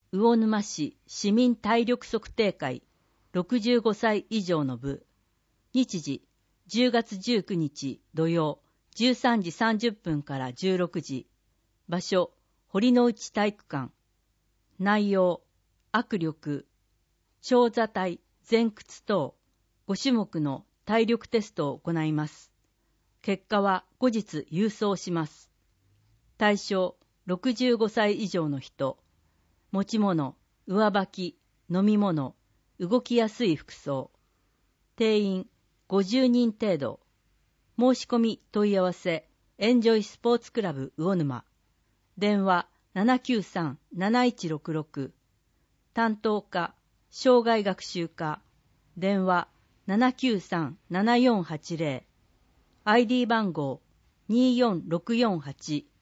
魚沼市市民体力測定会65歳以上の部。日時10月19日土曜13時30分から16時。場所堀之内体育館。内容握力、長座体、前屈等5種目の体力テストを行います。結果は後日郵送します。対象65歳以上の人。持ち物、上履き、飲み物、動きやすい服装。定員50人程度。申し込み問い合わせエンジョイスポーツクラブ魚沼。電話793-7166。担当課障害学習課。電話793-7480。ID 番号24648。